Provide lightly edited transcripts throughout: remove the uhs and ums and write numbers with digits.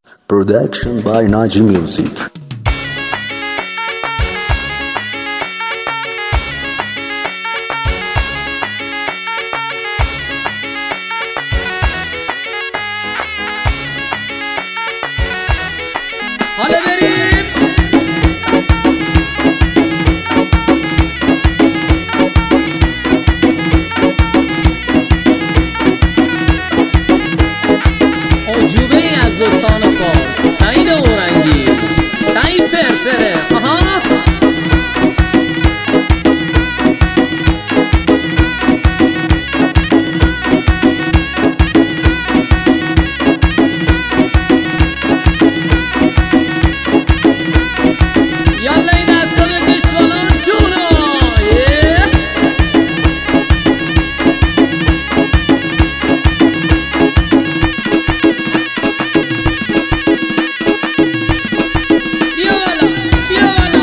Production by Naji Music. حالا بریم عجوبه ای از دوستان فارس، سعید اورنگی، سعید فرفره. یالا این دستا بکش بالا جونا. بیا بالا بیا بالا.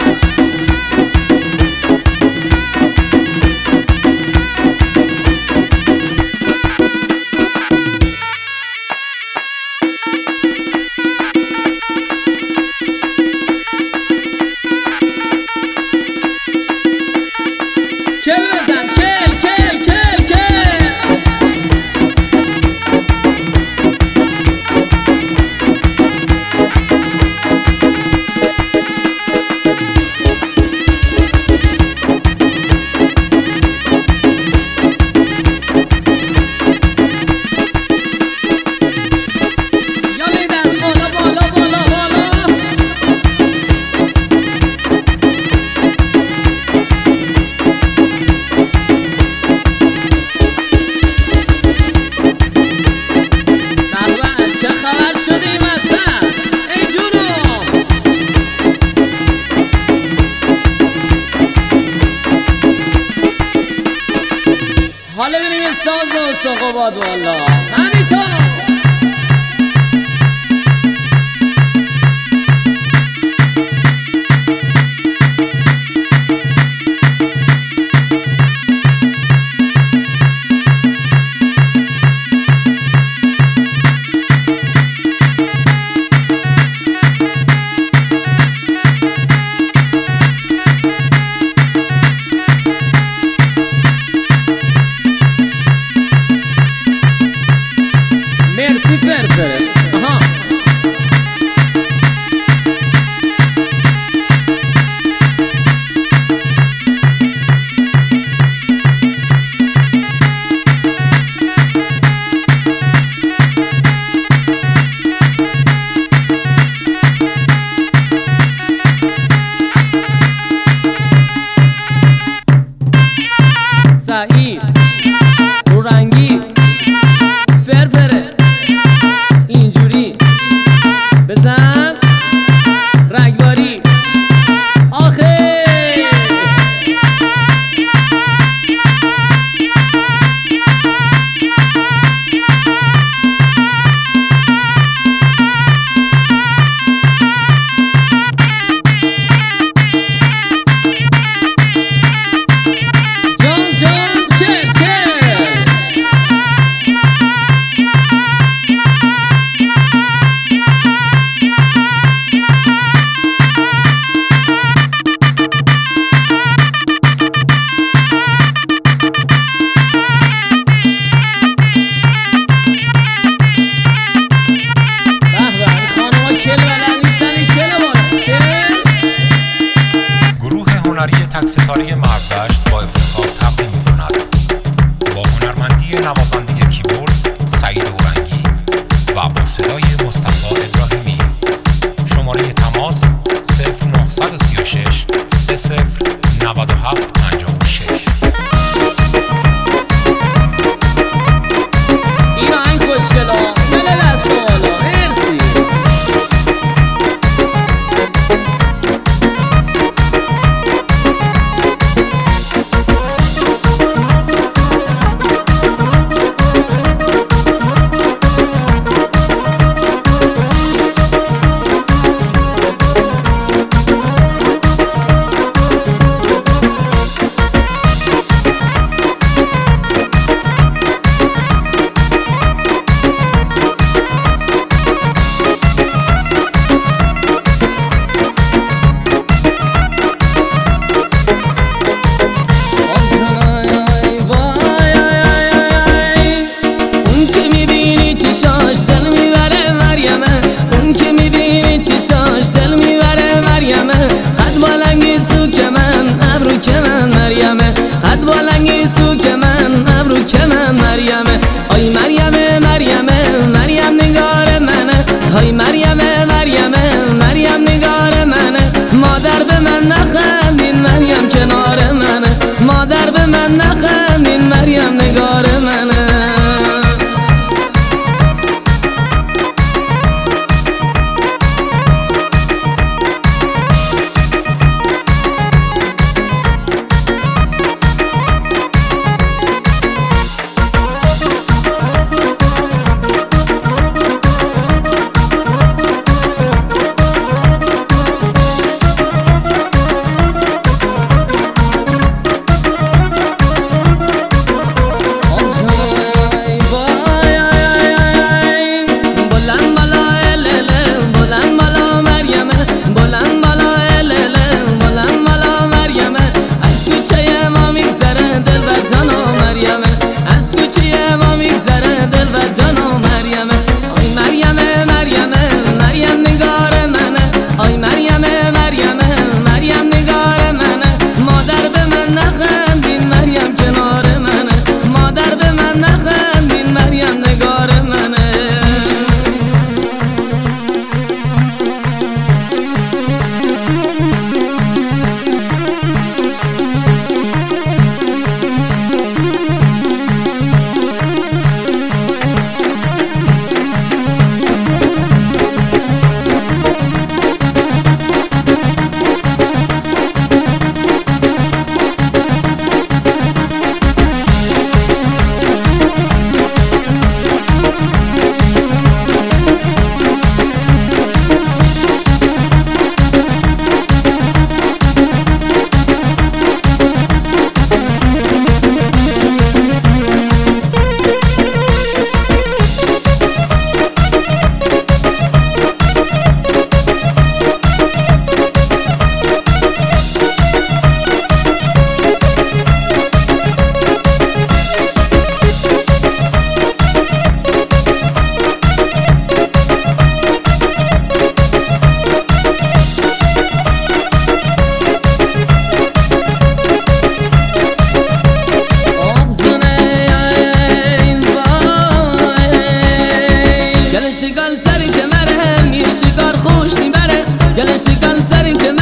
کل بزن کل کل کل کل. یالا این دست بالا بالا بالا بالا. بابا چه خبر شده این وسط؟ ای جونو. حالا بریم این ساز و سقوبات والا همینطور. مرسی فرفره. سعید اورنگی فرفره اینجوری بزن رگباری آخه. جان جان کل کل. به به این خانوما کل بلد نیستن. این کل بالا کل. گروه هنری تک ستاره مردشت با افتخار تقدیم می‌کند با هنرمندی نوازنده کیبورد سعید اورنگی و با صدای مصطفی ابراهیمی. شماره تماس 0936 30 97 56. این آهنگ خوشگلا. یالا دست بالا. مرسی. سری که مره میر شکار خوش میبره گل شکار سری که